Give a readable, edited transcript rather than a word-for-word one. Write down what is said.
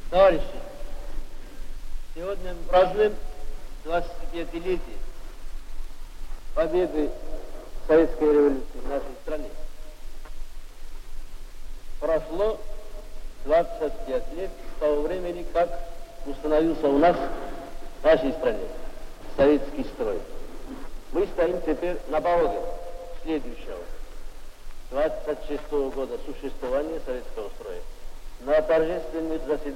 Товарищи, сегодня мы празднуем 25-летие победы Советской революции в нашей стране. Прошло 25 лет с того времени, как установился у нас, в нашей стране, советский строй. Мы стоим теперь на пороге следующего 26-го года существования советского строя. На торжественных заседаниях